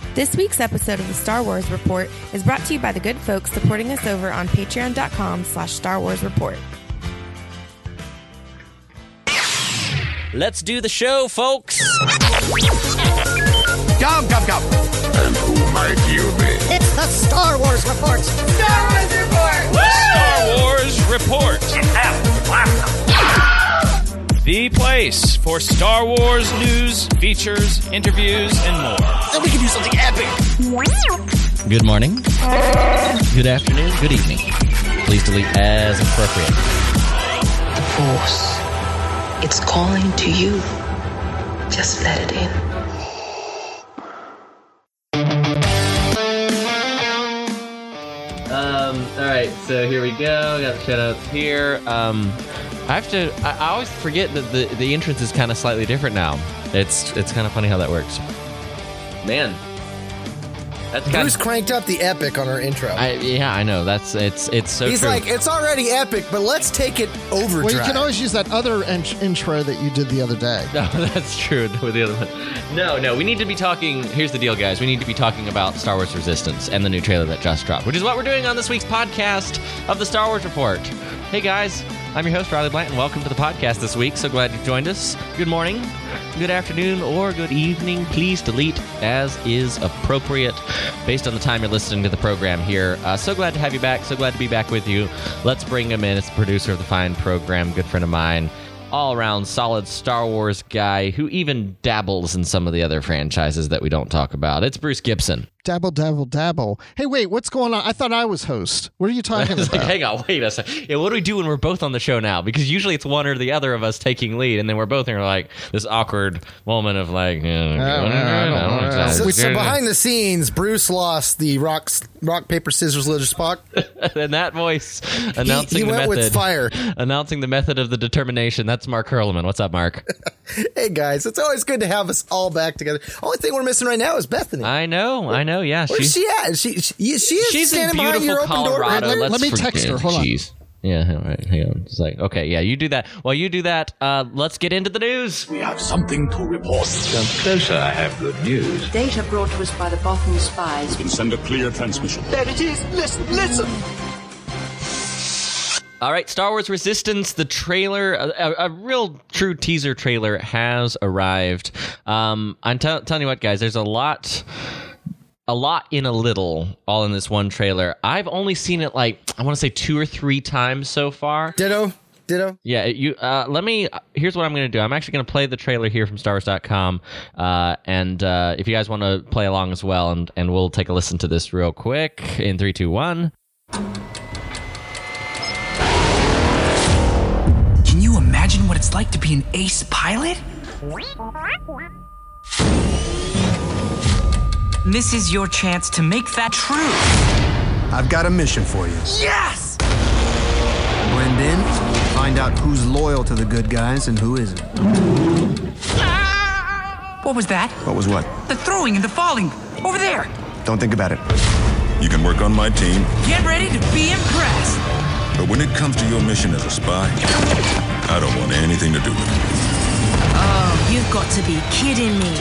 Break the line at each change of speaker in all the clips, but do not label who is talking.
This week's episode of the Star Wars Report is brought to you by the good folks supporting us over on patreon.com/Star Wars Report.
Let's do the show, folks.
Come. And who might you be?
It's the Star Wars Report.
Star Wars Report! Woo!
Star Wars Report. The place for Star Wars news, features, interviews, and more.
Then we can do something epic.
Good morning. Good afternoon. Good evening. Please delete as appropriate.
Force. It's calling to you. Just let it in.
All right, so here we go. Got the shout outs here. I always forget that the entrance is kind of slightly different now. It's kind of funny how that works. Man.
Bruce cranked up the epic on our intro.
I know. It's so
He's
true.
like, it's already epic, but let's take it overdrive.
Well, you can always use that other intro that you did the other day.
No, that's true. With the other one. No, we need to be talking. Here's the deal, guys. We need to be talking about Star Wars Resistance and the new trailer that just dropped, which is what we're doing on this week's podcast of the Star Wars Report. Hey, guys. I'm your host, Riley Blanton. Welcome to the podcast this week. So glad you joined us. Good morning, good afternoon, or good evening. Please delete as is appropriate based on the time you're listening to the program here. So glad to have you back. So glad to be back with you. Let's bring him in. It's the producer of the fine program, good friend of mine, all-around solid Star Wars guy who even dabbles in some of the other franchises that we don't talk about. It's Bruce Gibson.
Dabble. Hey, wait, what's going on? I thought I was host. What are you talking about?
Like, hang on, wait a second. Yeah, what do we do when we're both on the show now? Because usually it's one or the other of us taking lead, and then we're both in like this awkward moment of like.
So behind the scenes, Bruce lost the rock, paper, scissors, lizard, Spock.
And that voice announcing
he
the
went
method.
with fire.
Announcing the method of the determination. That's Mark Hurlman. What's up, Mark?
Hey, guys. It's always good to have us all back together. Only thing we're missing right now is Bethany.
I know. Yeah,
where's she at? She is
she's
standing
in
behind your
beautiful
open door.
Colorado.
Let me text her. Hold on.
Yeah, all right, hang on. It's like, okay, yeah, you do that. While you do that, let's get into the news.
We have something to report. Come closer, I have good news.
Data brought to us by the Bothan spies.
We can send a clear transmission.
There it is. Listen.
All right, Star Wars Resistance, the trailer, a real true teaser trailer has arrived. I'm telling you what, guys, there's a lot in a little, all in this one trailer. I've only seen it like, I want to say 2 or 3 times so far.
Ditto.
Yeah, here's what I'm going to do. I'm actually going to play the trailer here from StarWars.com, and if you guys want to play along as well, and we'll take a listen to this real quick in 3, 2, 1.
Can you imagine what it's like to be an ace pilot? This is your chance to make that true.
I've got a mission for you.
Yes!
Blend in, find out who's loyal to the good guys and who isn't.
What was that?
What was what?
The throwing and the falling. Over there.
Don't think about it.
You can work on my team,
Get ready to be impressed.
but when it comes to your mission as a spy, I don't want anything to do with it.
Oh, you've got to be kidding me.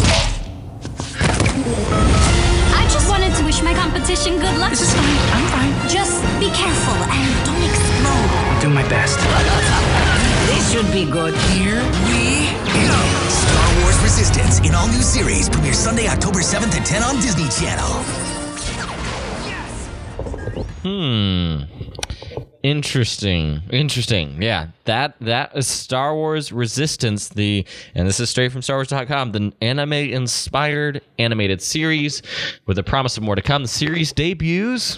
I just wanted to wish my competition good luck.
This is fine. I'm fine.
Just be careful and don't explode.
I'll do my best.
This should be good.
Here we go.
Star Wars Resistance in all new series premieres Sunday, October 7th at 10 on Disney Channel.
Interesting. Yeah, that is Star Wars Resistance, and this is straight from StarWars.com, the anime-inspired animated series with a promise of more to come. The series debuts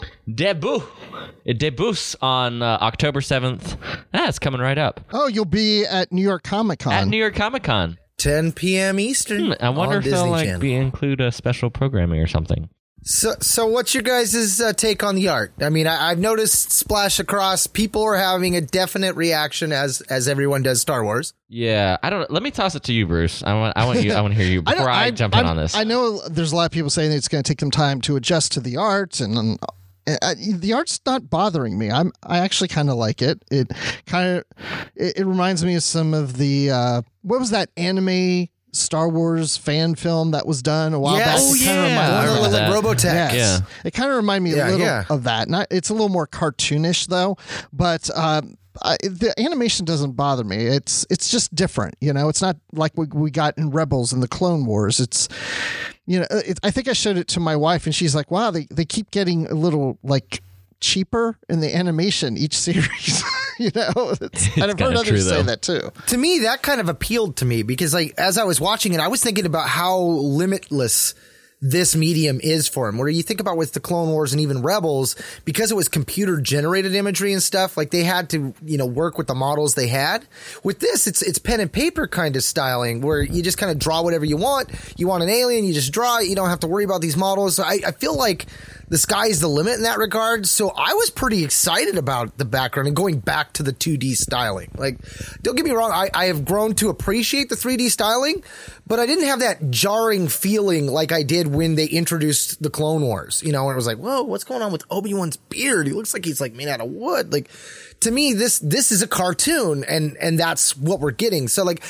on October 7th. It's coming right up.
Oh, you'll be at New York Comic Con.
At New York Comic Con.
10 p.m. Eastern.
I wonder if they'll include a special programming or something.
So what's your guys' take on the art? I mean, I've noticed splash across. People are having a definite reaction as everyone does Star Wars.
Yeah, I don't. Let me toss it to you, Bruce. I want to hear you before I jump in on this.
I know there's a lot of people saying that it's going to take them time to adjust to the art, and the art's not bothering me. I actually kind of like it. It reminds me of some of the what was that anime Star Wars fan film that was done a while back.
Oh,
yeah.
Robotech.
Yes.
Yeah.
It kind of reminded me a little of that. It's a little more cartoonish, though. But the animation doesn't bother me. It's just different. It's not like we got in Rebels and the Clone Wars. It's, I think I showed it to my wife, and she's like, wow, they keep getting a little, like, cheaper in the animation each series. And I've heard others say that too.
To me, that kind of appealed to me because, like, as I was watching it, I was thinking about how limitless this medium is for him. Where you think about with the Clone Wars and even Rebels, because it was computer generated imagery and stuff, like they had to, work with the models they had. With this, it's pen and paper kind of styling where you just kind of draw whatever you want. You want an alien, you just draw it. You don't have to worry about these models. So I feel like the sky is the limit in that regard. So I was pretty excited about the background and going back to the 2D styling. Like, don't get me wrong, I have grown to appreciate the 3D styling, but I didn't have that jarring feeling like I did when they introduced the Clone Wars. When it was like, whoa, what's going on with Obi-Wan's beard? He looks like he's like made out of wood. Like, to me, this is a cartoon, and that's what we're getting. So, like,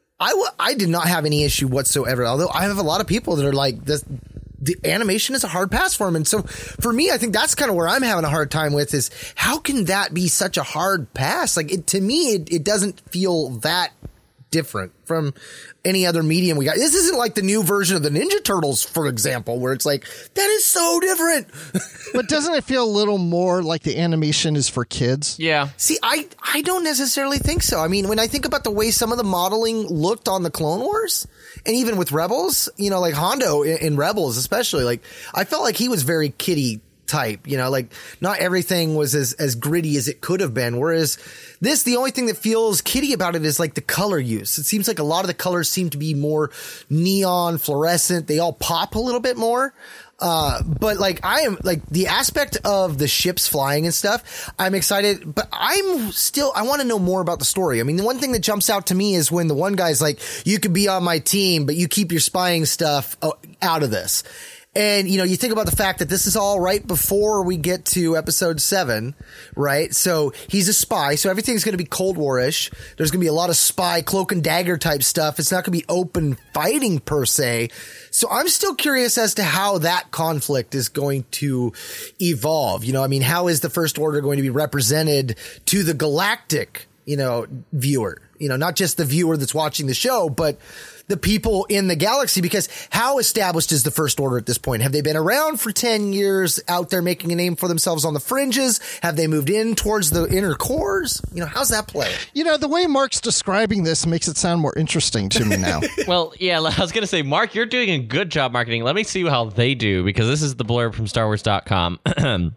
I did not have any issue whatsoever. Although I have a lot of people that are like this. The animation is a hard pass for him. And so for me, I think that's kind of where I'm having a hard time with is how can that be such a hard pass? Like to me, it doesn't feel that different from any other medium we got. This isn't like the new version of the Ninja Turtles, for example, where it's like, that is so different.
But doesn't it feel a little more like the animation is for kids?
Yeah.
See, I don't necessarily think so. I mean, when I think about the way some of the modeling looked on the Clone Wars, and even with Rebels, like Hondo in Rebels especially, like I felt like he was very kiddie type, like not everything was as gritty as it could have been. Whereas this, the only thing that feels kiddie about it is like the color use. It seems like a lot of the colors seem to be more neon, fluorescent. They all pop a little bit more. But like I am like the aspect of the ships flying and stuff, I'm excited, but I want to know more about the story. I mean, the one thing that jumps out to me is when the one guy's like, you could be on my team, but you keep your spying stuff out of this. And, you think about the fact that this is all right before we get to episode 7, right? So he's a spy. So everything's going to be Cold War-ish. There's going to be a lot of spy, cloak and dagger type stuff. It's not going to be open fighting per se. So I'm still curious as to how that conflict is going to evolve. How is the First Order going to be represented to the galactic, viewer? Not just the viewer that's watching the show, but the people in the galaxy, because how established is the First Order at this point? Have they been around for 10 years out there making a name for themselves on the fringes? Have they moved in towards the inner cores? How's that play?
The way Mark's describing this makes it sound more interesting to me now.
Well, yeah, I was going to say, Mark, you're doing a good job marketing. Let me see how they do, because this is the blurb from StarWars.com.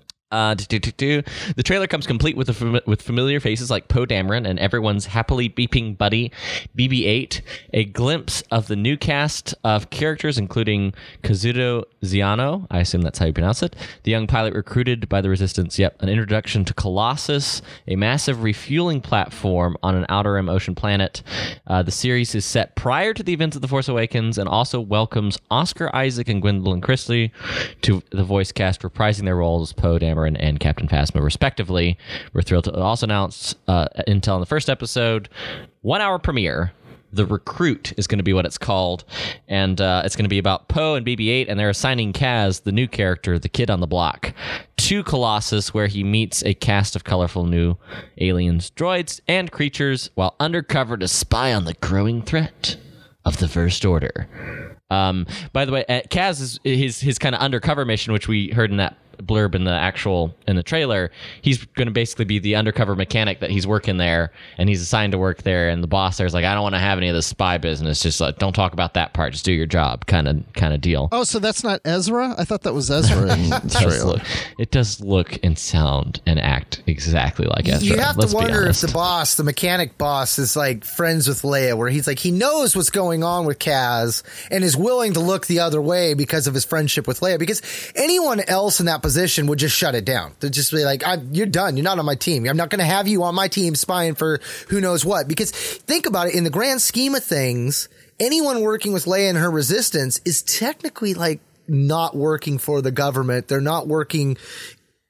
The trailer comes complete with familiar faces like Poe Dameron and everyone's happily beeping buddy BB-8. A glimpse of the new cast of characters, including Kazuto Ziano, I assume that's how you pronounce it, the young pilot recruited by the Resistance. Yep, an introduction to Colossus, a massive refueling platform on an Outer Rim ocean planet. The series is set prior to the events of The Force Awakens and also welcomes Oscar Isaac and Gwendolyn Christie to the voice cast, reprising their roles as Poe Dameron and Captain Phasma, respectively. We're thrilled to also announce intel in the first episode. 1 hour premiere. The Recruit is going to be what it's called, and it's going to be about Poe and BB-8, and they're assigning Kaz, the new character, the kid on the block, to Colossus, where he meets a cast of colorful new aliens, droids, and creatures while undercover to spy on the growing threat of the First Order. By the way, Kaz is his kind of undercover mission, which we heard in that blurb in the trailer. He's going to basically be the undercover mechanic that he's working there, and he's assigned to work there, and the boss there's like, I don't want to have any of this spy business, just like, don't talk about that part, just do your job kind of deal.
Oh, so that's not Ezra? I thought that was Ezra in the trailer.
It does look and sound and act exactly like Ezra.
You have to wonder if the mechanic boss is like friends with Leia, where he's like, he knows what's going on with Kaz and is willing to look the other way because of his friendship with Leia, because anyone else in that position would just shut it down. They'd just be like, you're done. You're not on my team. I'm not going to have you on my team spying for who knows what. Because think about it, in the grand scheme of things, anyone working with Leia and her Resistance is technically like not working for the government. They're not working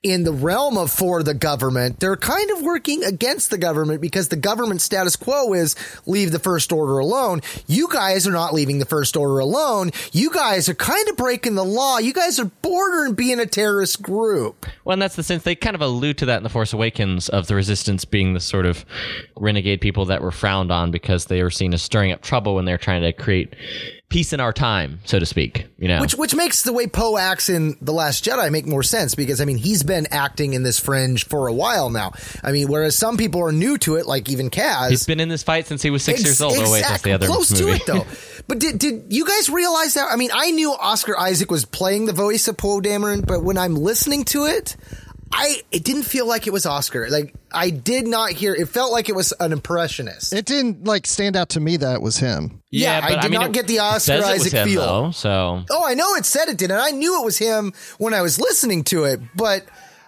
in the realm of for the government, they're kind of working against the government because the government status quo is leave the First Order alone. You guys are not leaving the First Order alone. You guys are kind of breaking the law. You guys are bordering being a terrorist group.
Well, and that's the sense they kind of allude to that in The Force Awakens of the Resistance being the sort of renegade people that were frowned on because they were seen as stirring up trouble when they're trying to create peace in our time, so to speak, you know.
Which makes the way Poe acts in The Last Jedi make more sense because, I mean, he's been acting in this fringe for a while now. I mean, whereas some people are new to it, like even Kaz.
He's been in this fight since he was 6 years old. Oh, wait, that's the other
close
movie.
to it, though. But did you guys realize that? I mean, I knew Oscar Isaac was playing the voice of Poe Dameron, but when I'm listening to it, it didn't feel like it was Oscar. Like, I did not hear, it felt like it was an impressionist.
It didn't stand out to me that it was him.
Yeah,
but
I did not get the Oscar Isaac
him,
feel.
Though, so.
Oh, I know it said it did, and I knew it was him when I was listening to it, but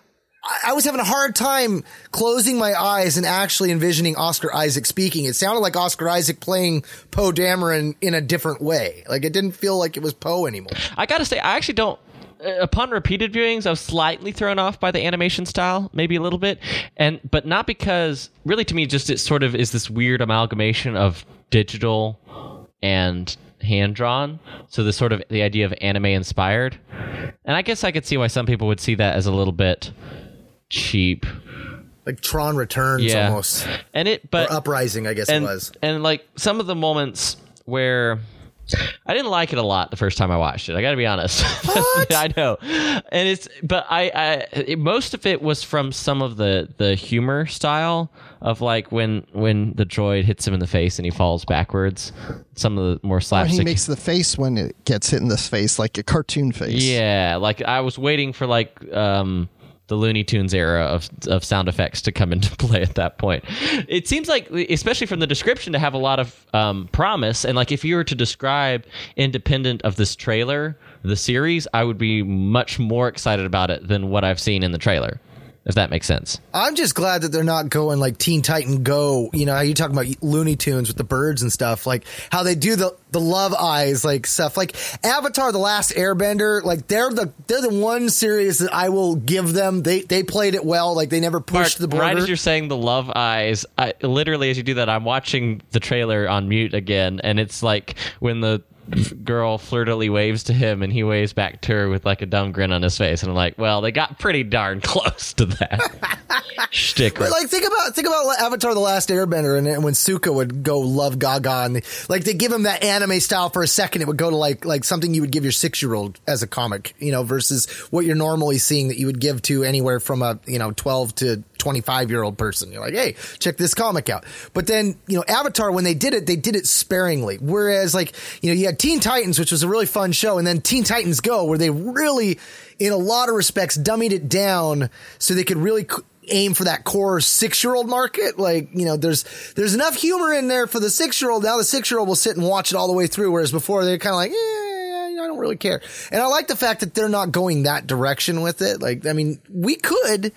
I was having a hard time closing my eyes and actually envisioning Oscar Isaac speaking. It sounded like Oscar Isaac playing Poe Dameron in a different way. Like, it didn't feel like it was Poe anymore.
I gotta say, I actually don't. Upon repeated viewings, I was slightly thrown off by the animation style, maybe a little bit, but not because, really to me, just it sort of is this weird amalgamation of digital and hand-drawn, so the sort of the idea of anime-inspired. And I guess I could see why some people would see that as a little bit cheap.
Like Tron Returns almost.
Or
Uprising, I guess it was.
And like some of the moments where I didn't like it a lot the first time I watched it. I got to be honest.
What?
I know, but most of it was from some of the humor style of like when the droid hits him in the face and he falls backwards. Some of the more slapstick.
He makes the face when it gets hit in the face, like a cartoon face.
Yeah, like I was waiting for like the Looney Tunes era of sound effects to come into play at that point. It seems like, especially from the description, to have a lot of promise. And like, if you were to describe independent of this trailer, the series, I would be much more excited about it than what I've seen in the trailer, if that makes sense.
I'm just glad that they're not going like Teen Titan Go. You know, how you talk about Looney Tunes with the birds and stuff, like how they do the love eyes, like stuff like Avatar: The Last Airbender. Like they're the one series that I will give them. They played it well. Like they never pushed the border.
Right as you're saying the love eyes, literally as you do that, I'm watching the trailer on mute again, and it's like when the girl flirtily waves to him and he waves back to her with like a dumb grin on his face, and I'm like, well, they got pretty darn close to that shtick.
But like think about Avatar: The Last Airbender, and when Sokka would go love Gaga, and like they give him that anime style for a second, it would go to like something you would give your 6-year-old as a comic, you know, versus what you're normally seeing that you would give to anywhere from a 12 to 25-year-old person. You're like, hey, check this comic out. But then, Avatar, when they did it sparingly. Whereas, like, you had Teen Titans, which was a really fun show, and then Teen Titans Go, where they really, in a lot of respects, dummied it down so they could really aim for that core 6-year-old market. Like, there's enough humor in there for the 6-year-old. Now the 6-year-old will sit and watch it all the way through, whereas before they're kind of like, I don't really care. And I like the fact that they're not going that direction with it. Like, I mean, we could,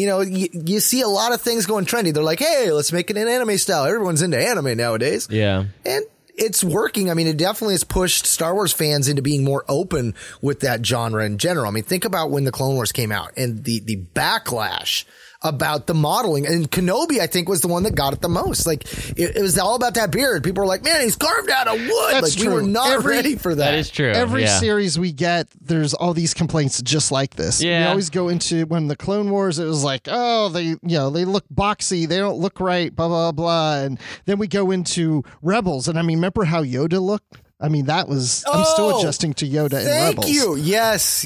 you see a lot of things going trendy. They're like, hey, let's make it an anime style. Everyone's into anime nowadays.
Yeah.
And it's working. I mean, it definitely has pushed Star Wars fans into being more open with that genre in general. I mean, think about when the Clone Wars came out and the backlash about the modeling. And Kenobi, I think, was the one that got it the most. Like, it was all about that beard. People were like, man, he's carved out of wood.
That's
like,
true.
We were not ready for that.
That is true.
Every series we get, there's all these complaints just like this.
Yeah.
We always go into, when the Clone Wars, it was like, oh, they look boxy. They don't look right, blah, blah, blah. And then we go into Rebels. And I mean, remember how Yoda looked? I mean, I'm still adjusting to Yoda in Rebels.
Thank you. Yes.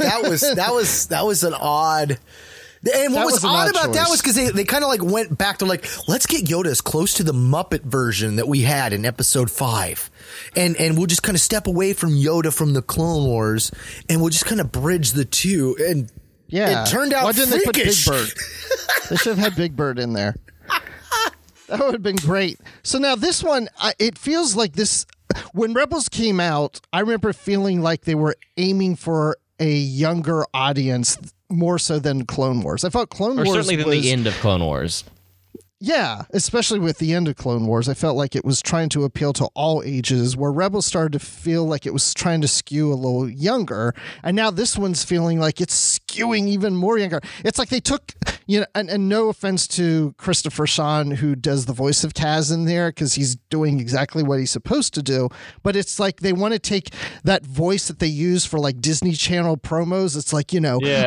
That was an odd. And what was odd about that was because they kind of like went back to like, let's get Yoda as close to the Muppet version that we had in episode 5. And we'll just kind of step away from Yoda from the Clone Wars and we'll just kind of bridge the two. And it turned out freakish.
They put Big Bird? They should have had Big Bird in there. That would have been great. So now this one, it feels like this. When Rebels came out, I remember feeling like they were aiming for a younger audience more so than Clone Wars. I thought Clone Wars
certainly than the end of Clone Wars.
Yeah, especially with the end of Clone Wars, I felt like it was trying to appeal to all ages, where Rebels started to feel like it was trying to skew a little younger, and now this one's feeling like it's skewing even more younger. It's like they took, and no offense to Christopher Sean, who does the voice of Kaz in there, because he's doing exactly what he's supposed to do, but it's like they want to take that voice that they use for like Disney Channel promos. It's like,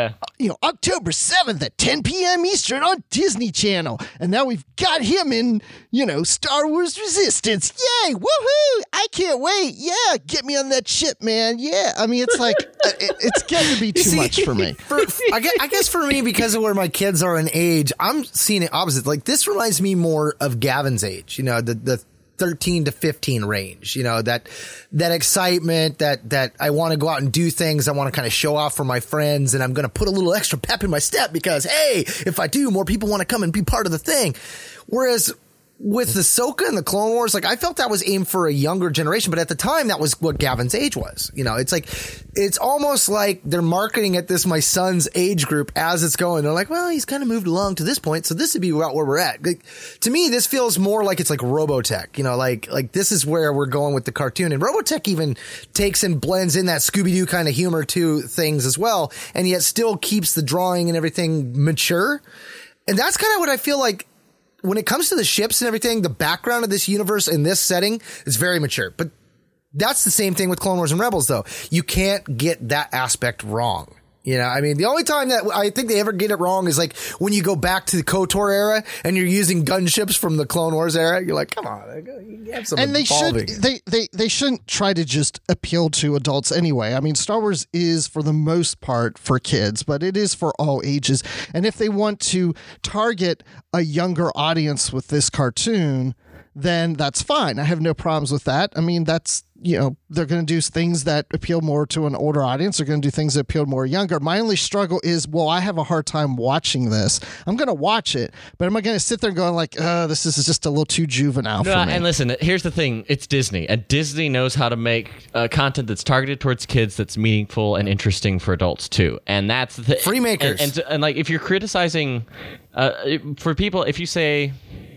October 7th at 10 p.m. Eastern on Disney Channel, and now we've got him in, Star Wars Resistance. Yay! Woohoo! I can't wait. Yeah, get me on that ship, man. Yeah. I mean, it's like, it's getting to be too much for me.
I guess for me, because of where my kids are in age, I'm seeing it opposite. Like, this reminds me more of Gavin's age, the 13 to 15 range, that excitement that I want to go out and do things. I want to kind of show off for my friends, and I'm going to put a little extra pep in my step because, hey, if I do, more people want to come and be part of the thing. Whereas with Ahsoka and the Clone Wars, like, I felt that was aimed for a younger generation, but at the time that was what Gavin's age was. It's like, it's almost like they're marketing at this, my son's age group as it's going. They're like, well, he's kind of moved along to this point, so this would be about where we're at. Like, to me, this feels more like it's like Robotech, like this is where we're going with the cartoon. And Robotech even takes and blends in that Scooby-Doo kind of humor to things as well, and yet still keeps the drawing and everything mature. And that's kind of what I feel like when it comes to the ships and everything, the background of this universe in this setting is very mature. But that's the same thing with Clone Wars and Rebels, though. You can't get that aspect wrong. I mean, the only time that I think they ever get it wrong is like when you go back to the KOTOR era and you're using gunships from the Clone Wars era. You're like, come on, you have some evolving.
They shouldn't try to just appeal to adults anyway. I mean, Star Wars is for the most part for kids, but it is for all ages. And if they want to target a younger audience with this cartoon, then that's fine. I have no problems with that. I mean, that's, they're going to do things that appeal more to an older audience. They're going to do things that appeal more younger. My only struggle is, I have a hard time watching this. I'm going to watch it, but am I going to sit there going like, this is just a little too juvenile for me?
And listen, here's the thing. It's Disney, and Disney knows how to make content that's targeted towards kids that's meaningful and interesting for adults too. And that's the
free makers.
And like, if you're criticizing for people, if you say,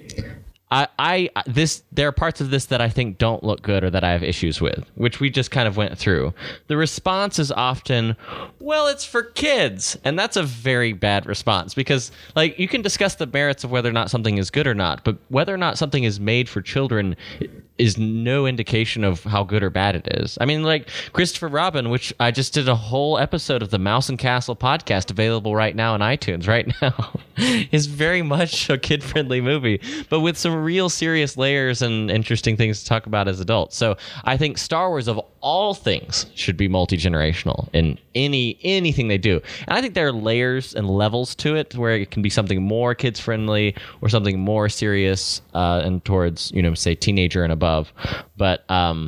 there are parts of this that I think don't look good or that I have issues with, which we just kind of went through. The response is often, well, it's for kids. And that's a very bad response because, like, you can discuss the merits of whether or not something is good or not, but whether or not something is made for children is no indication of how good or bad it is. I mean, like Christopher Robin, which I just did a whole episode of the Mouse and Castle podcast available right now on iTunes right now, is very much a kid-friendly movie, but with some real serious layers and interesting things to talk about as adults. So I think Star Wars, of all things, should be multi-generational in anything they do. And I think there are layers and levels to it where it can be something more kids-friendly or something more serious and towards, say, teenager and above. But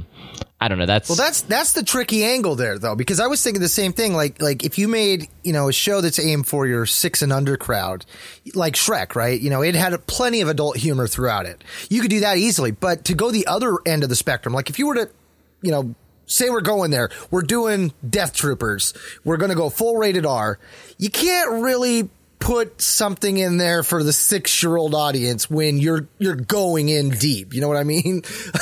I don't know. That's
the tricky angle there, though, because I was thinking the same thing. Like if you made, a show that's aimed for your 6 and under crowd, like Shrek, right? It had plenty of adult humor throughout it. You could do that easily. But to go the other end of the spectrum, like if you were to, say we're going there, we're doing Death Troopers, we're going to go full rated R. You can't really put something in there for the 6-year-old audience when you're going in deep. You know what I mean?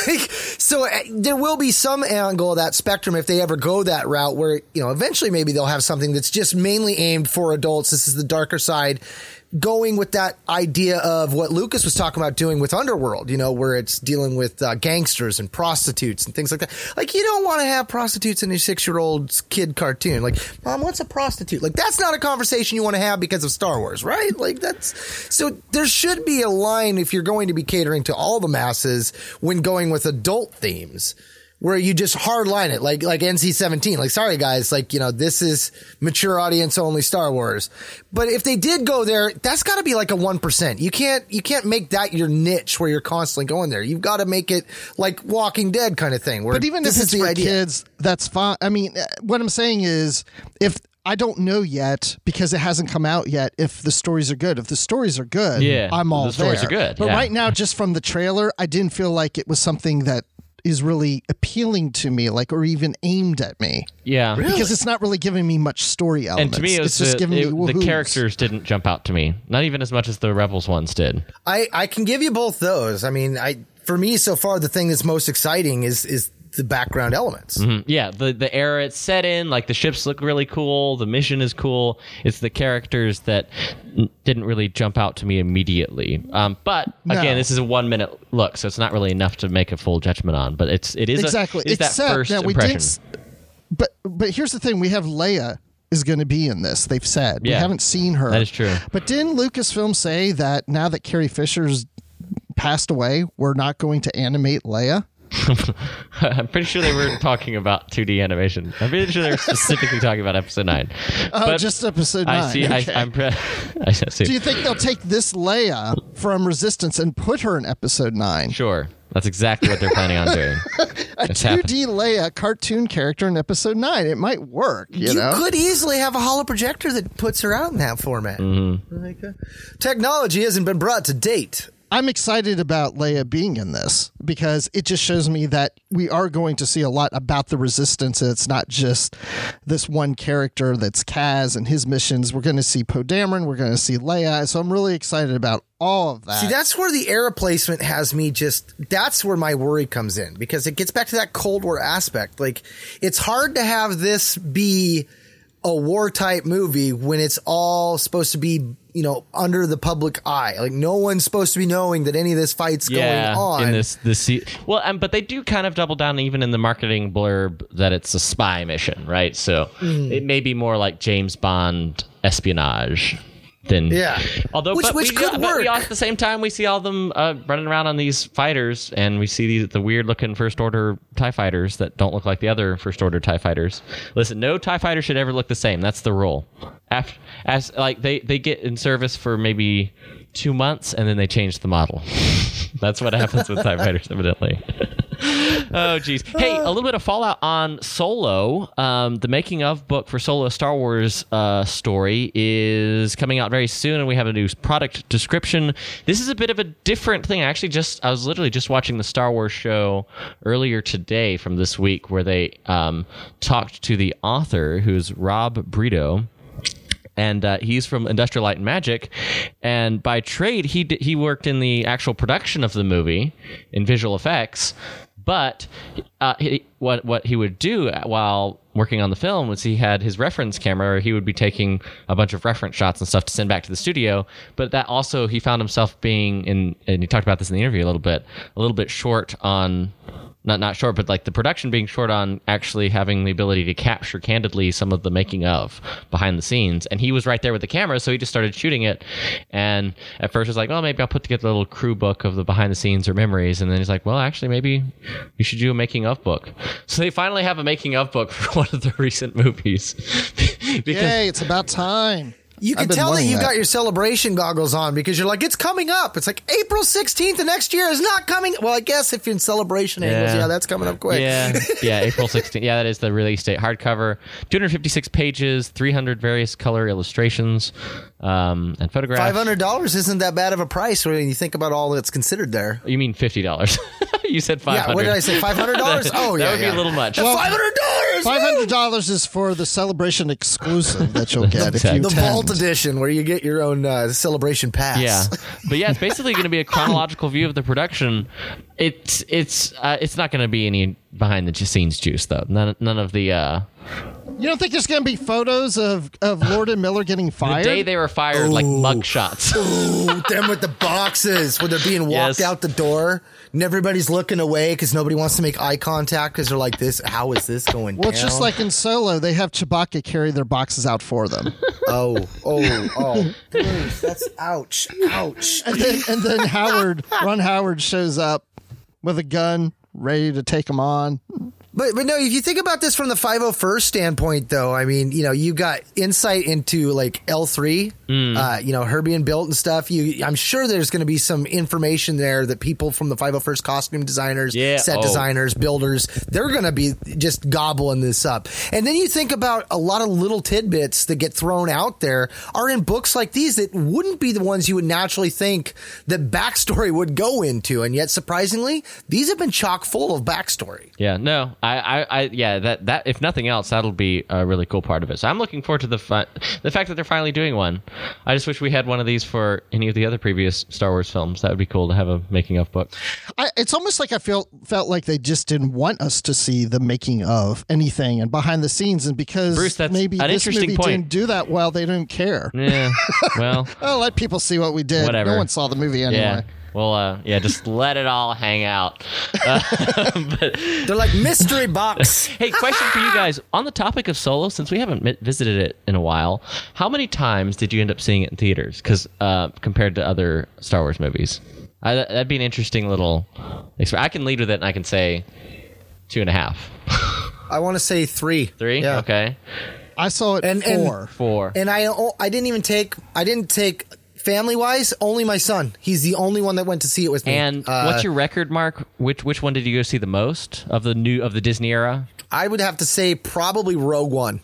So there will be some angle of that spectrum if they ever go that route where, eventually maybe they'll have something that's just mainly aimed for adults. This is the darker side, going with that idea of what Lucas was talking about doing with Underworld, where it's dealing with gangsters and prostitutes and things like that. Like, you don't want to have prostitutes in your 6-year-old's kid cartoon. Like, Mom, what's a prostitute? Like, that's not a conversation you want to have because of Star Wars, right? Like, so there should be a line if you're going to be catering to all the masses when going with adult themes, where you just hard line it, like NC-17. Like, sorry guys, this is mature audience only Star Wars. But if they did go there, that's got to be like a 1%. You can't make that your niche where you're constantly going there. You've got to make it like Walking Dead kind of thing.
But even if it's for kids, that's fine. I mean, what I'm saying is, if I don't know yet because it hasn't come out yet if the stories are good. If the stories are good, I'm all there.
The stories are good.
But right now, just from the trailer, I didn't feel like it was something that is really appealing to me, like, or even aimed at me.
Yeah.
Really?
Because it's not really giving me much story elements.
And to me,
it's just giving me
the
woohoos.
characters didn't jump out to me. Not even as much as the Rebels ones did.
I can give you both those. I mean, for me so far, the thing that's most exciting is the background elements.
Mm-hmm. Yeah, the era it's set in, like the ships look really cool, the mission is cool. It's the characters that didn't really jump out to me immediately. But again, this is a 1 minute look, so it's not really enough to make a full judgment on. But it is
exactly.
That first impression.
But here's the thing: we have Leia is going to be in this. They've said we haven't seen her.
That is true.
But didn't Lucasfilm say that now that Carrie Fisher's passed away, we're not going to animate Leia?
I'm pretty sure they were talking about 2D animation. I'm pretty sure they were specifically talking about Episode 9.
Oh, but just Episode 9.
I see. Okay. I see.
Do you think they'll take this Leia from Resistance and put her in Episode 9?
Sure. That's exactly what they're planning on doing.
A 2D Leia cartoon character in Episode 9. It might work, you know?
Could easily have a holo projector that puts her out in that format.
Mm-hmm.
Technology hasn't been brought to date.
I'm excited about Leia being in this because it just shows me that we are going to see a lot about the Resistance. It's not just this one character that's Kaz and his missions. We're going to see Poe Dameron. We're going to see Leia. So I'm really excited about all of that.
See, that's where the era placement has me that's where my worry comes in because it gets back to that Cold War aspect. Like, it's hard to have this be a war type movie when it's all supposed to be, you know, under the public eye. Like, no one's supposed to be knowing that any of this fight's going on.
In this but they do kind of double down even in the marketing blurb that it's a spy mission, right? So it may be more like James Bond espionage than
which could work.
At the same time, we see all them running around on these fighters, and we see the weird looking First Order TIE fighters that don't look like the other First Order TIE fighters. Listen, no TIE fighter should ever look the same. That's the rule. As they get in service for maybe 2 months, and then they change the model. That's what happens with TIE fighters, evidently. Oh, geez. Hey, a little bit of fallout on Solo. The making of book for Solo Star Wars story is coming out very soon, and we have a new product description. This is a bit of a different thing. I was literally just watching the Star Wars show earlier today from this week where they talked to the author, who's Rob Brito. And he's from Industrial Light and Magic, and by trade he worked in the actual production of the movie in visual effects. But what he would do while working on the film was he had his reference camera, or he would be taking a bunch of reference shots and stuff to send back to the studio. But that also, he found himself being and he talked about this in the interview a little bit short on. Not short, but like the production being short on actually having the ability to capture candidly some of the making of behind the scenes. And he was right there with the camera, so he just started shooting it. And at first it was like, well, maybe I'll put together a little crew book of the behind the scenes or memories. And then he's like, well, actually, maybe we should do a making of book. So they finally have a making of book for one of the recent movies.
Yay, it's about time.
You can tell that you've got your celebration goggles on because you're like, it's coming up. It's like April 16th of next year is not coming. Well, I guess if you're in celebration angles, that's coming up quick.
Yeah, April 16th. Yeah, that is the release date. Hardcover, 256 pages, 300 various color illustrations, and photographs.
$500 isn't that bad of a price when you think about all that's considered there.
You mean $50. You said $500.
Yeah, what did I say? $500? Oh, yeah.
That would be a little much.
Well, $500!
$500 is for the celebration exclusive that you'll get if you
the
attend.
Vault Edition, where you get your own celebration pass.
Yeah, but yeah, it's basically going to be a chronological view of the production. It's not going to be any behind the scenes juice though. None of the.
You don't think there's going to be photos of Lord and Miller getting fired?
The day they were fired, like mug shots.
Them with the boxes where they're being walked out the door and everybody's looking away because nobody wants to make eye contact because they're like, how is this going down?
Well, it's just like in Solo, they have Chewbacca carry their boxes out for them.
Oh. Bruce, that's ouch.
And then Ron Howard shows up with a gun, ready to take them on.
But no, if you think about this from the 501st standpoint, though, I mean, you got insight into like L3, Herbie and Built and stuff. I'm sure there's going to be some information there that people from the 501st costume designers, set designers, builders, they're going to be just gobbling this up. And then you think about a lot of little tidbits that get thrown out there are in books like these that wouldn't be the ones you would naturally think that backstory would go into. And yet, surprisingly, these have been chock full of backstory.
Yeah, no. That if nothing else, that'll be a really cool part of it. So I'm looking forward to the fact that they're finally doing one. I just wish we had one of these for any of the other previous Star Wars films. That would be cool to have a making of book.
It's almost like I felt like they just didn't want us to see the making of anything and behind the scenes, and because
Bruce, that's
maybe
an
this
interesting
movie
point.
didn't do that well, they didn't care.
Yeah, well,
let people see what we did.
Whatever.
No one saw the movie anyway.
Yeah. Well, just let it all hang out. But
they're like mystery box.
Hey, question for you guys. On the topic of Solo, since we haven't visited it in a while, how many times did you end up seeing it in theaters? Because compared to other Star Wars movies, that'd be an interesting little. I can lead with it, and I can say 2.5.
I want to say 3.
3?
Yeah.
Okay.
I saw it 4.
4.
And I didn't take family-wise, only my son. He's the only one that went to see it with me.
And what's your record, Mark? Which one did you go see the most of the Disney era?
I would have to say probably Rogue One.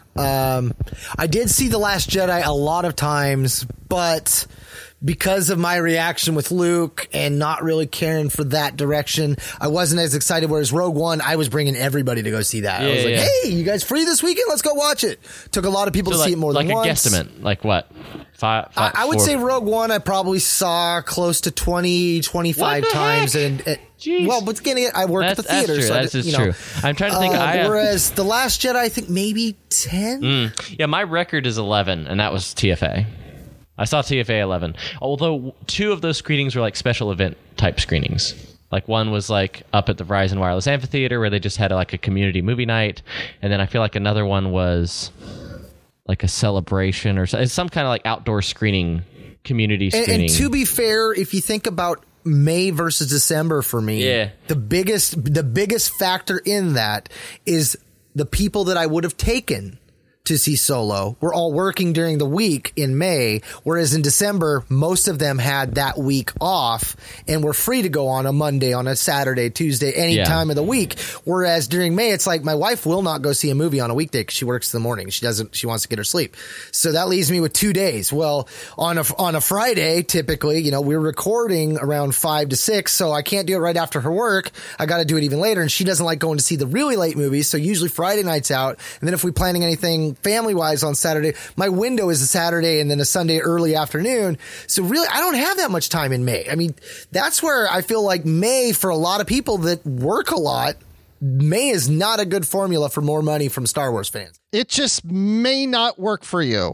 I did see The Last Jedi a lot of times, but because of my reaction with Luke and not really caring for that direction, I wasn't as excited. Whereas Rogue One, I was bringing everybody to go see that. I was like, hey, you guys free this weekend? Let's go watch it. Took a lot of people to see it more than once.
Like a guesstimate. Like what?
I would say Rogue One I probably saw close to 20, 25 times. Well, but again, I worked at the theater.
True.
So
That's true. I'm trying to think.
Whereas The Last Jedi, I think maybe 10?
Yeah, my record is 11, and that was TFA. I saw TFA 11. Although 2 of those screenings were like special event type screenings. Like one was like up at the Verizon Wireless Amphitheater where they just had like a community movie night. And then I feel like another one was like a celebration or some kind of like outdoor screening, community screening.
And to be fair, if you think about May versus December for me, the biggest factor in that is the people that I would have taken to see Solo were all working during the week in May, whereas in December, most of them had that week off and were free to go on a Monday, on a Saturday, Tuesday, any time of the week. Whereas during May, it's like my wife will not go see a movie on a weekday because she works in the morning. She wants to get her sleep. So that leaves me with 2 days. Well, on a Friday, typically, we're recording around 5 to 6, so I can't do it right after her work. I got to do it even later, and she doesn't like going to see the really late movies, so usually Friday night's out. And then if we're planning anything family-wise on Saturday, my window is a Saturday and then a Sunday early afternoon. So really, I don't have that much time in May. I mean, that's where I feel like May, for a lot of people that work a lot, May is not a good formula for more money from Star Wars fans.
It just may not work for you.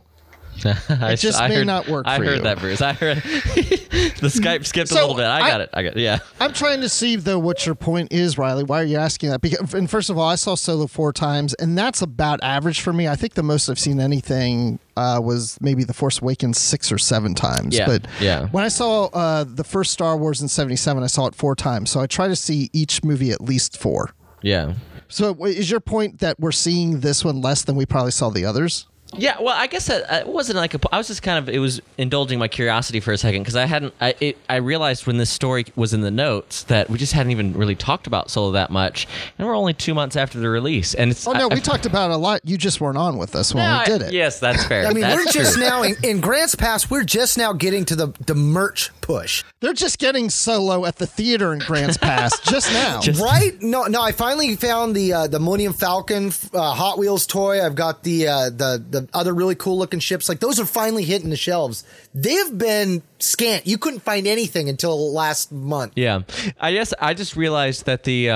It just may not work for you.
I heard that, Bruce. I heard the Skype skipped a little bit. I got it. Yeah.
I'm trying to see, though, what your point is, Riley. Why are you asking that? And first of all, I saw Solo 4 times, and that's about average for me. I think the most I've seen anything was maybe The Force Awakens 6 or 7 times.
Yeah.
But
yeah.
When I saw the first Star Wars in 1977, I saw it 4 times. So I try to see each movie at least 4.
Yeah.
So is your point that we're seeing this one less than we probably saw the others?
Yeah, well, I guess it wasn't like I was just kind of, it was indulging my curiosity for a second because I realized when this story was in the notes that we just hadn't even really talked about Solo that much, and we're only 2 months after the release. And it's
we talked about it a lot. You just weren't on with us when we did it.
Yes, that's fair.
I mean,
that's
we're just
true.
now in Grants Pass. We're just now getting to the merch push.
They're just getting Solo at the theater in Grants Pass just now,
right? No. I finally found the Millennium Falcon Hot Wheels toy. I've got the other really cool looking ships. Like those are finally hitting the shelves. They've been scant. You couldn't find anything until last month.
Yeah, I guess I just realized that the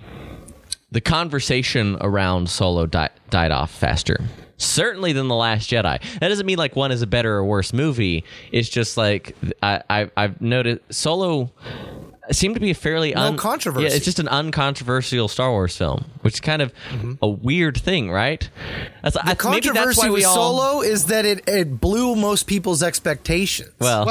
conversation around Solo died off faster. Certainly than The Last Jedi. That doesn't mean like one is a better or worse movie. It's just like I've noticed Solo. seemed to be a fairly
controversy.
Yeah, it's just an uncontroversial Star Wars film, which is kind of a weird thing, right?
The controversy with Solo is that it blew most people's expectations.
Well,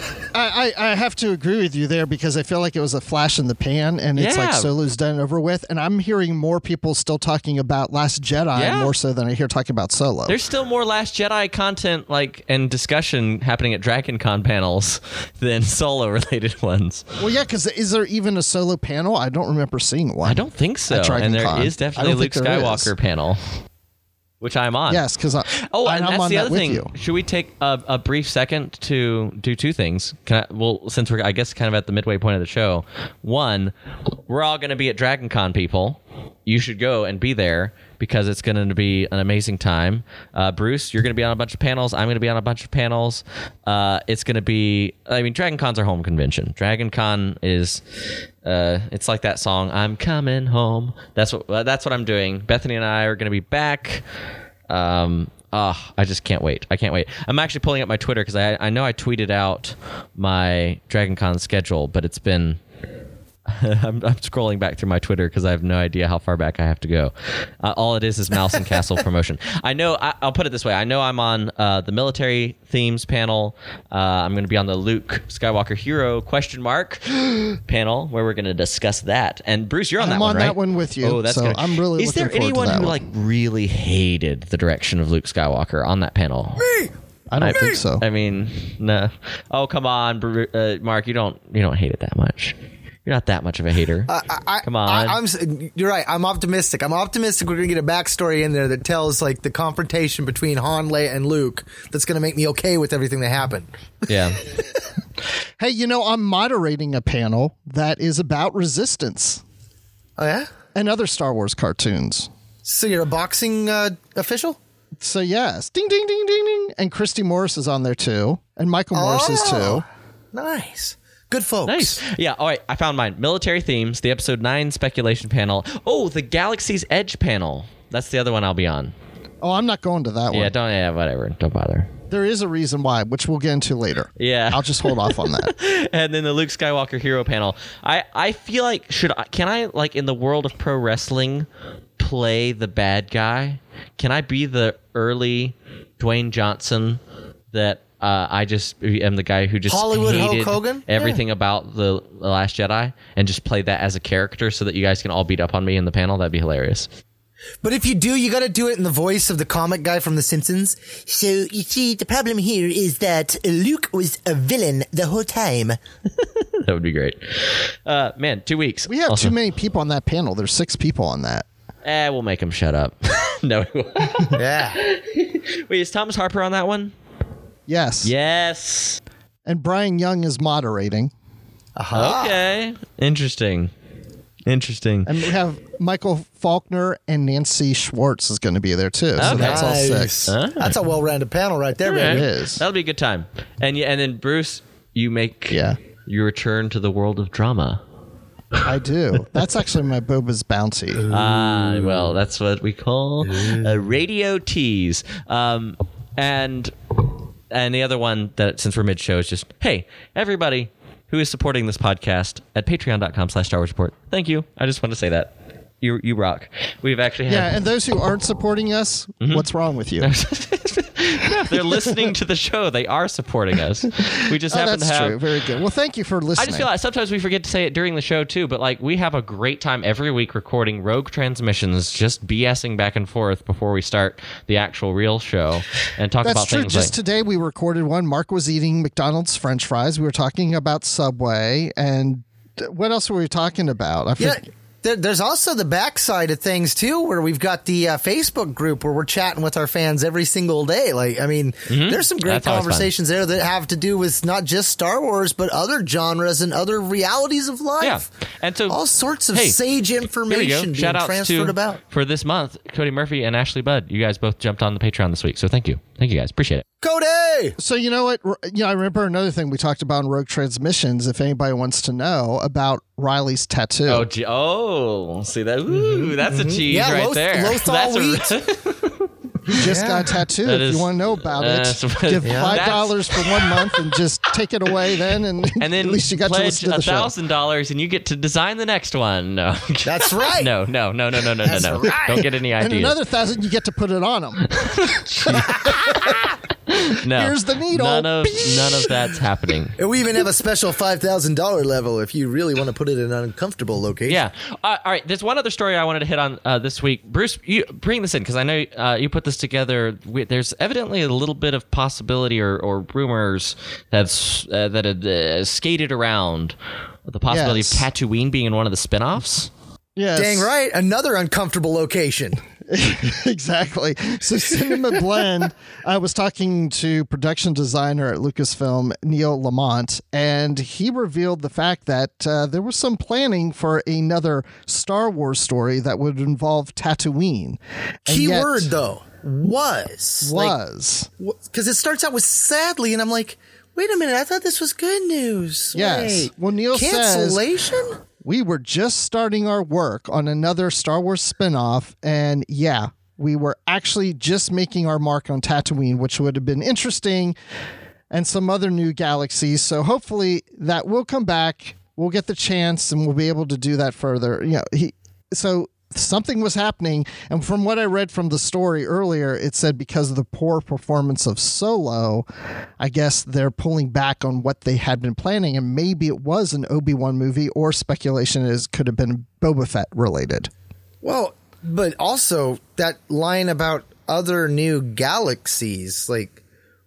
I have to agree with you there because I feel like it was a flash in the pan, and it's like Solo's done and over with. And I'm hearing more people still talking about Last Jedi more so than I hear talking about Solo.
There's still more Last Jedi content and discussion happening at Dragon Con panels than Solo-related ones.
Well, yeah, because is there even a Solo panel? I don't remember seeing one.
I don't think so. And there is definitely a Luke Skywalker panel, which I'm on.
Yes, because
and that's the other thing. Should we take a brief second to do two things? Since we're, I guess, kind of at the midway point of the show. One, we're all going to be at Dragon Con, people. You should go and be there because it's going to be an amazing time. Bruce, you're going to be on a bunch of panels. I'm going to be on a bunch of panels. It's going to be, Dragon Con's our home convention. Dragon Con is, it's like that song, I'm coming home. That's what I'm doing. Bethany and I are going to be back. I just can't wait. I can't wait. I'm actually pulling up my Twitter because I know I tweeted out my Dragon Con schedule, but it's been... I'm scrolling back through my Twitter because I have no idea how far back I have to go. All it is Mouse and Castle promotion. I know. I'll put it this way. I know I'm on the military themes panel. I'm going to be on the Luke Skywalker Hero ? Panel where we're going to discuss that. And Bruce, you're on that one, right?
I'm on that one with you.
Oh, that's
so I'm really
Is
looking
there
forward
anyone
to that
who
one.
really hated the direction of Luke Skywalker on that panel?
Me.
I don't think so.
No. Oh, come on, Mark. You don't hate it that much. You're not that much of a hater. Come on.
You're right. I'm optimistic. I'm optimistic we're going to get a backstory in there that tells like the confrontation between Han, Leia, and Luke that's going to make me okay with everything that happened.
Yeah.
Hey, I'm moderating a panel that is about Resistance.
Oh, yeah?
And other Star Wars cartoons.
So you're a boxing official?
So, yes. Ding, ding, ding, ding, ding. And Christy Morris is on there, too. And Michael Morris is, too.
Nice. Good folks.
Nice. Yeah, all right. I found mine. Military themes, the episode 9 speculation panel. Oh, the Galaxy's Edge panel. That's the other one I'll be on.
Oh, I'm not going to that one.
Yeah, whatever. Don't bother.
There is a reason why, which we'll get into later.
Yeah.
I'll just hold off on that.
And then the Luke Skywalker Hero panel. I feel like, can I, like, in the world of pro wrestling, play the bad guy? Can I be the early Dwayne Johnson that... I just am the guy who just
Hollywood
hated
Hulk Hogan?
Everything about the Last Jedi and just play that as a character so that you guys can all beat up on me in the panel. That'd be hilarious.
But if you do, you got to do it in the voice of the comic guy from The Simpsons. So, you see, the problem here is that Luke was a villain the whole time.
That would be great. Man, 2 weeks.
We have too many people on that panel. There's 6 people on that.
We'll make them shut up. No, we won't.
Yeah.
Wait, is Thomas Harper on that one?
Yes.
Yes.
And Brian Young is moderating.
Uh-huh.
Okay. Interesting. And we have Michael Faulkner and Nancy Schwartz is going to be there too. So that's all 6.
That's a well-rounded panel right there,
baby.
It
is.
That'll be a good time. And then Bruce, you make your return to the world of drama.
I do. That's actually my Boba's Bounty.
Well, that's what we call a radio tease. And the other one that, since we're mid-show, is just, hey, everybody who is supporting this podcast at patreon.com/Star Wars Report. Thank you. I just want to say that. You rock. We've actually had...
Yeah, and those who aren't supporting us, what's wrong with you?
If they're listening to the show, they are supporting us. We just happen to have...
That's true. Very good. Well, thank you for listening.
I just feel like sometimes we forget to say it during the show, too, but like we have a great time every week recording rogue transmissions, just BSing back and forth before we start the actual real show and talk about things like...
That's true. Just today we recorded one. Mark was eating McDonald's French fries. We were talking about Subway. And what else were we talking about?
There's also the backside of things, too, where we've got the Facebook group where we're chatting with our fans every single day. Like, I mean, there's some great conversations there that have to do with not just Star Wars, but other genres and other realities of life.
Yeah. And so
all sorts of sage information being transferred about.
For this month, Cody Murphy and Ashley Budd, you guys both jumped on the Patreon this week. So thank you. Thank you, guys. Appreciate it.
Cody!
So you know what? I remember another thing we talked about in Rogue Transmissions, if anybody wants to know, about Riley's tattoo.
Oh, see that? Ooh, that's a cheese right there.
Lothal wheat.
He just got tattooed. If you want to know about it, give $5 for 1 month and just take it away then, and then at least you got to listen to the show.
$1,000 and you get to design the next one. No,
that's right.
No.
That's right.
Don't get any ideas.
And another $1,000, you get to put it on them.
No,
here's the needle.
None of that's happening.
And we even have a special $5,000 level if you really want to put it in an uncomfortable location.
Yeah. All right. There's one other story I wanted to hit on this week. Bruce, you bring this in because I know you put this together. There's evidently a little bit of possibility or rumors that had skated around the possibility of Tatooine being in one of the spinoffs.
Yes.
Dang right. Another uncomfortable location.
Exactly. So Cinema Blend, I was talking to production designer at Lucasfilm, Neil Lamont, and he revealed the fact that there was some planning for another Star Wars story that would involve Tatooine.
Keyword, though, was.
Because
it starts out with sadly, and I'm like, wait a minute, I thought this was good news.
Yes.
Wait,
well, Neil
cancellation?
says, we were just starting our work on another Star Wars spinoff, and we were actually just making our mark on Tatooine, which would have been interesting, and some other new galaxies. So hopefully that will come back. We'll get the chance, and we'll be able to do that further. So something was happening, and from what I read from the story earlier, it said because of the poor performance of Solo, I guess they're pulling back on what they had been planning, and maybe it was an Obi-Wan movie, or speculation is could have been Boba Fett related.
Well, but also that line about other new galaxies, like,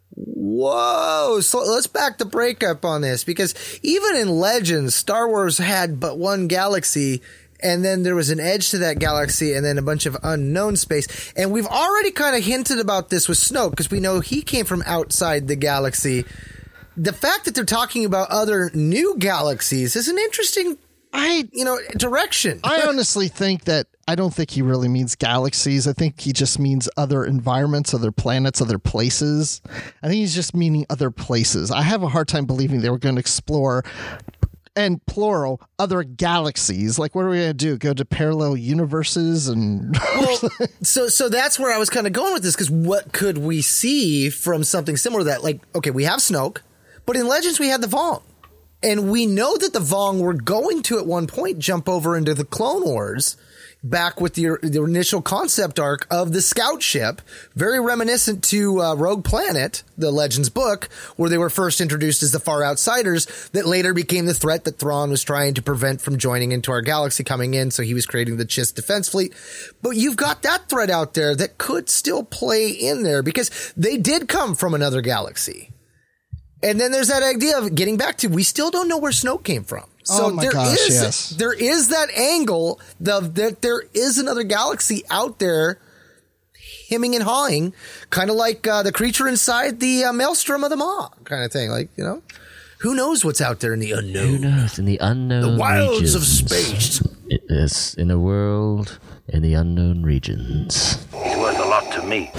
whoa. So let's back the breakup on this, because even in Legends, Star Wars had but one galaxy, and then there was an edge to that galaxy, and then a bunch of unknown space. And we've already kind of hinted about this with Snoke, because we know he came from outside the galaxy. The fact that they're talking about other new galaxies is an interesting, direction.
I honestly think that I don't think he really means galaxies. I think he just means other environments, other planets, other places. I think he's just meaning other places. I have a hard time believing they were going to explore, and plural, other galaxies. Like, what are we going to do? Go to parallel universes? And
so that's where I was kind of going with this, because what could we see from something similar to that? Like, okay, we have Snoke, but in Legends we had the Vong. And we know that the Vong were going to, at one point, jump over into the Clone Wars, back with the initial concept arc of the scout ship, very reminiscent to Rogue Planet, the Legends book, where they were first introduced as the Far Outsiders that later became the threat that Thrawn was trying to prevent from joining into our galaxy coming in, so he was creating the Chiss Defense Fleet. But you've got that threat out there that could still play in there, because they did come from another galaxy. And then there's that idea of getting back to, we still don't know where Snoke came from. So there is that angle that there is another galaxy out there hemming and hawing, kind of like the creature inside the maelstrom of the Maw kind of thing. Like, who knows what's out there in the unknown?
Who knows in the unknown
the wilds
regions
of space.
It is in a world in the unknown regions.
He's worth a lot to me.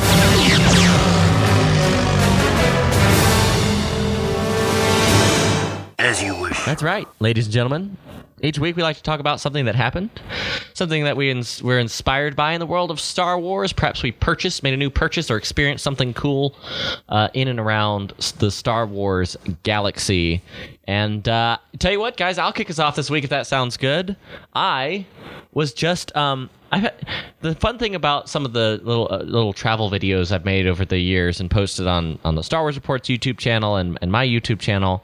As you wish.
That's right, ladies and gentlemen. Each week we like to talk about something that happened, something that we're inspired by in the world of Star Wars. Perhaps we made a new purchase, or experienced something cool in and around the Star Wars galaxy. And tell you what, guys, I'll kick us off this week if that sounds good. I was just the fun thing about some of the little travel videos I've made over the years and posted on the Star Wars Reports YouTube channel and my YouTube channel.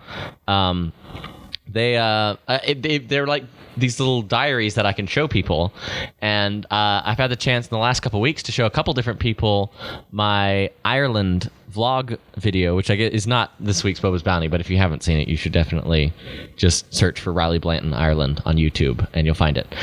They're like these little diaries that I can show people, and I've had the chance in the last couple of weeks to show a couple different people my Ireland vlog video, which I guess is not this week's Boba's Bounty, but if you haven't seen it, you should definitely just search for Riley Blanton Ireland on YouTube and you'll find it.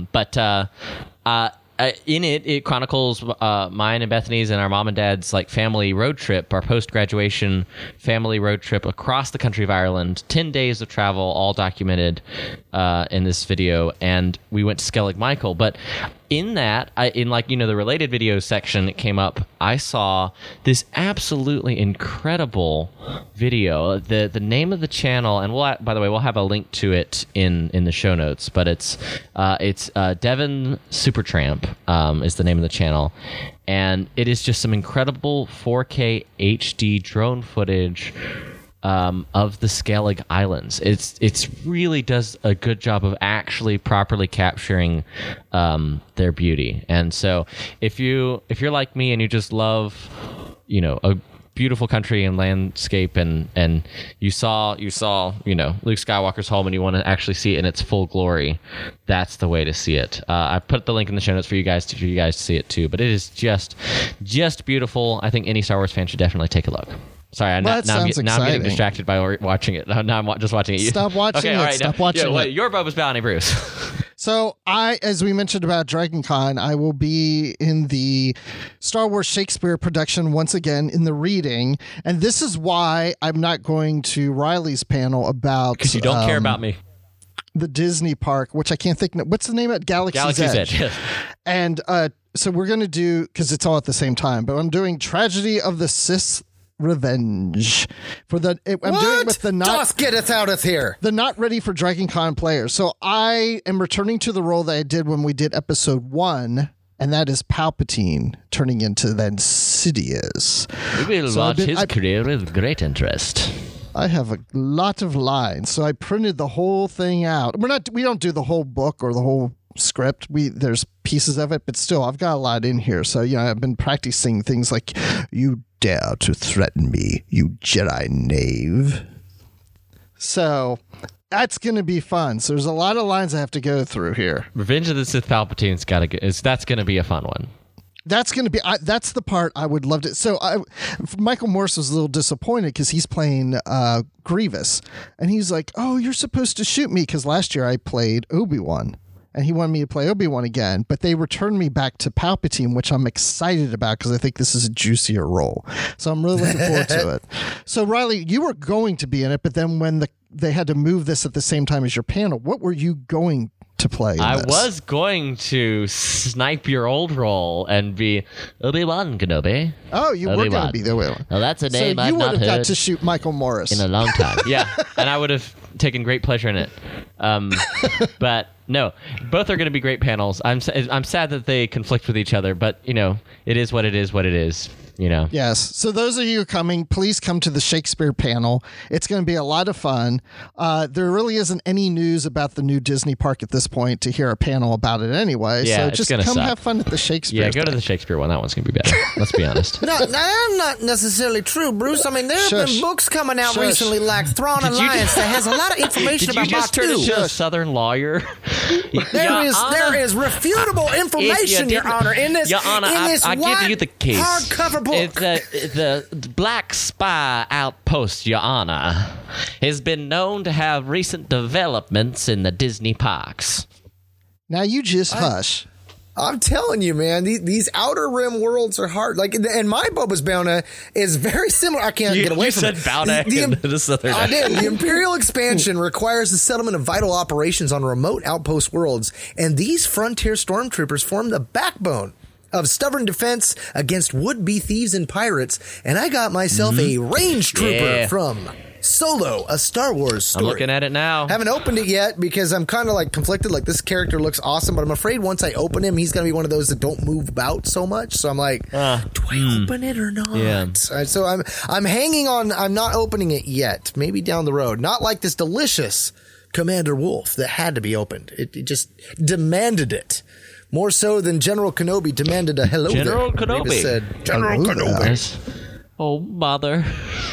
In it chronicles mine and Bethany's and our mom and dad's family road trip, our post-graduation family road trip across the country of Ireland. 10 days of travel, all documented in this video, and we went to Skellig Michael. But in that, in the related videos section that came up, I saw this absolutely incredible video. The name of the channel, and by the way, we'll have a link to it in the show notes. But it's Devon Supertramp is the name of the channel, and it is just some incredible 4K HD drone footage of the Skellig Islands. It's really does a good job of actually properly capturing their beauty. And so if you're like me and you just love a beautiful country and landscape, and you saw Luke Skywalker's home and you want to actually see it in its full glory, that's the way to see it. I put the link in the show notes for you guys to see it too. But it is just beautiful. I think any Star Wars fan should definitely take a look. Sorry, now I'm getting distracted by watching it. Now I'm just watching it.
Stop watching it. Stop watching it.
Your Bubba's Bounty, Bruce.
So as we mentioned about Dragon Con, I will be in the Star Wars Shakespeare production once again in the reading. And this is why I'm not going to Riley's panel about...
Because you don't care about me.
The Disney park, which I can't think... What's the name of it? Galaxy's Edge. Yes. And so we're going to do... Because it's all at the same time. But I'm doing Tragedy of the Sith Revenge doing it with the
Just get us out of here.
The not ready for Dragon Con players. So I am returning to the role that I did when we did episode 1, and that is Palpatine turning into then Sidious.
We will watch his career with great interest.
I have a lot of lines, so I printed the whole thing out. We don't do the whole book or the whole script. There's pieces of it, but still I've got a lot in here. So I've been practicing things like, you dare to threaten me, you Jedi knave. So that's going to be fun. So there's a lot of lines I have to go through here.
Revenge of the Sith Palpatine's that's going to be a fun one.
That's going to be that's the part I would love to. So Michael Morris was a little disappointed because he's playing Grievous, and he's like, "Oh, you're supposed to shoot me," because last year I played Obi-Wan. And he wanted me to play Obi-Wan again, but they returned me back to Palpatine, which I'm excited about because I think this is a juicier role. So I'm really looking forward to it. So Riley, you were going to be in it, but then when they had to move this at the same time as your panel, what were you going to play?
I was going to snipe your old role and be Obi-Wan Kenobi.
Oh, you were going to be the Obi-Wan.
Well, that's a name
so
I've not heard.
You would have got to shoot Michael Morris
in a long time. Yeah, and I would have taken great pleasure in it. But no, both are going to be great panels. I'm sad that they conflict with each other, but it is what it is.
Yes. So those of you coming, please come to the Shakespeare panel. It's going to be a lot of fun. There really isn't any news about the new Disney park at this point to hear a panel about it anyway.
Yeah,
so just come have fun at the Shakespeare.
Yeah, go to the Shakespeare one. That one's going to be better. Let's be honest.
No, that's not necessarily true, Bruce. I mean, there have been books coming out recently like Thrawn Alliance that has a lot of information about Batuu. Did you just turn into
a Southern lawyer?
There is refutable information, Your Honor, in this
I give you the case.
Hardcover book.
The Black Spy Outpost, Your Honor, has been known to have recent developments in the Disney parks.
Now you just hush.
I'm telling you, man, these Outer Rim worlds are hard. And my Boba's Bounty is very similar. I can't get away from it.
You said Bounty.
I did. The Imperial expansion requires the settlement of vital operations on remote outpost worlds, and these frontier stormtroopers form the backbone of stubborn defense against would-be thieves and pirates. And I got myself a range trooper from Solo, a Star Wars story.
I'm looking at it now.
Haven't opened it yet because I'm kind of conflicted. This character looks awesome, but I'm afraid once I open him, he's going to be one of those that don't move about so much. So I'm like, do I open it or not?
Yeah.
So I'm hanging on. I'm not opening it yet. Maybe down the road. Not like this delicious Commander Wolf that had to be opened. It just demanded it. More so than General Kenobi demanded a hello
General
there.
Kenobi.
Said, General Kenobi.
Oh, mother.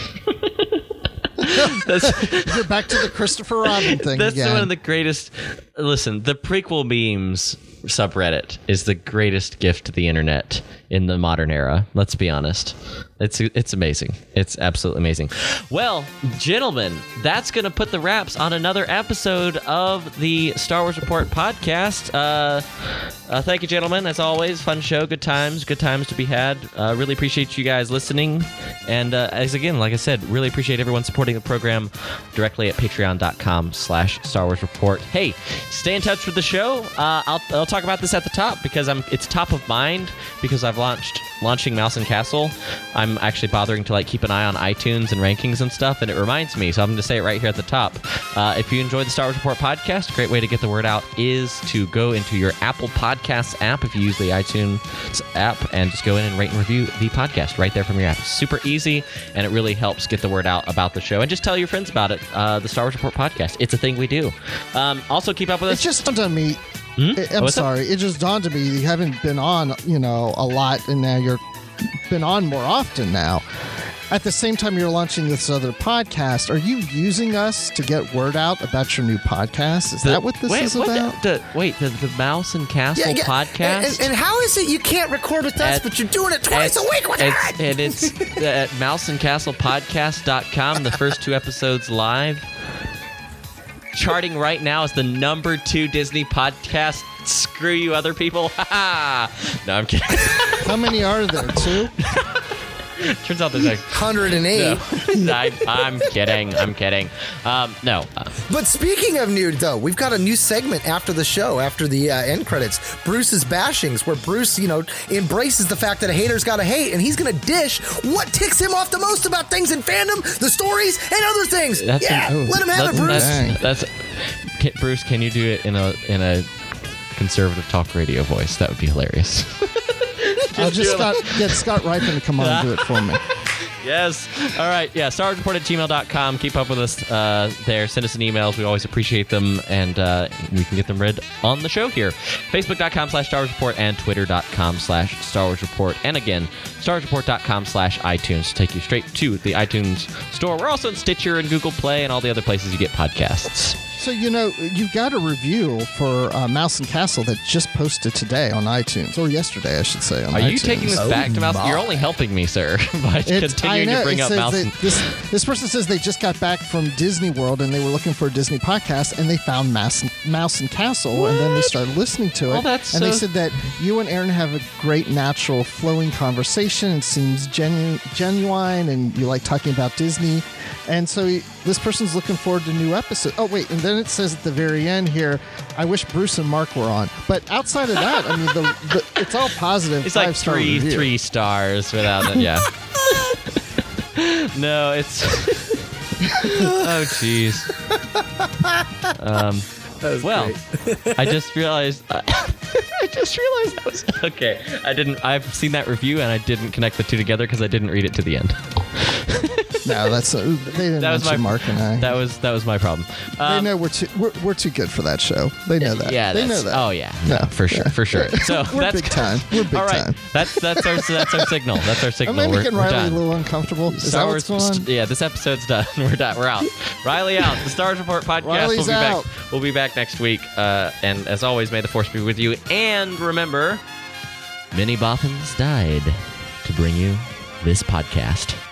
You're back to the Christopher Robin thing
That's
again.
One of the greatest... Listen, the prequel memes subreddit is the greatest gift to the internet in the modern era. Let's be honest. It's amazing. It's absolutely amazing. Well, gentlemen, that's going to put the wraps on another episode of the Star Wars Report podcast. Thank you, gentlemen. As always, fun show. Good times to be had. Really appreciate you guys listening. And like I said, really appreciate everyone supporting the program directly at patreon.com/Star Wars Report. Hey, stay in touch with the show. I'll talk talk about this at the top because it's top of mind because I've launching Mouse and Castle. I'm actually bothering to keep an eye on iTunes and rankings and stuff, and it reminds me, so I'm going to say it right here at the top. If you enjoy the Star Wars Report podcast, a great way to get the word out is to go into your Apple Podcasts app if you use the iTunes app and just go in and rate and review the podcast right there from your app. It's super easy, and it really helps get the word out about the show. And just tell your friends about it, the Star Wars Report podcast. It's a thing we do. Also, keep up with us.
It just dawned on me. I'm sorry. It just dawned on me you haven't been on, a lot, and now you're been on more often now. At the same time you're launching this other podcast, are you using us to get word out about your new podcast? Is that what this is about?
The Mouse and Castle podcast?
And how is it you can't record with us, but you're doing it twice a week with us?
And it's at mouseandcastlepodcast.com. The first 2 episodes live. Charting right now as the number 2 Disney podcast. Screw you, other people. No, I'm kidding.
How many are there? 2?
Turns out there's
108.
No. I'm kidding. No.
But speaking of new, though, we've got a new segment after the show, after the end credits, Bruce's Bashings, where Bruce, embraces the fact that a hater's got to hate, and he's going to dish what ticks him off the most about things in fandom, the stories, and other things. Let him have it, Bruce.
Bruce, can you do it in a conservative talk radio voice? That would be hilarious.
I'll just get Scott Ripen to come on and do it for me.
Yes. All right. Yeah. StarWarsReport@gmail.com. Keep up with us there. Send us an emails. We always appreciate them, and we can get them read on the show here. Facebook.com/Star Wars Report and Twitter.com/Star Wars Report. And again, StarWarsReport.com/iTunes to take you straight to the iTunes store. We're also in Stitcher and Google Play and all the other places you get podcasts.
So, you got a review for Mouse and Castle that just posted today on iTunes, or yesterday, I should say, on iTunes.
Are you taking this back to Mouse? You're only helping me, sir, by continuing to bring up Mouse.
This person says they just got back from Disney World, and they were looking for a Disney podcast, and they found Mouse and Castle, and then they started listening to it. They said that you and Aaron have a great, natural, flowing conversation. It seems genuine, and you like talking about Disney. And so this person's looking forward to new episodes. Oh, wait. And then it says at the very end here, I wish Bruce and Mark were on. But outside of that, I mean, it's all positive.
It's like 3 stars without it. Yeah. No, it's... Oh, jeez. Well, I just realized... that was... Okay. I've seen that review, and I didn't connect the 2 together because I didn't read it to the end.
No, they didn't mention Mark and I.
That was my problem.
They know we're too good for that show. They know that.
Yeah,
they know that.
Oh yeah, no, for sure. So
we're big time. We're big time.
That's our signal. That's our signal.
Am I making Riley a little uncomfortable? Is that what's going on?
Yeah, this episode's done. We're done. We're out. Riley out. The Star Wars Report podcast.
Riley's out.
We'll be back next week. And as always, may the Force be with you. And remember, many Bothans died to bring you this podcast.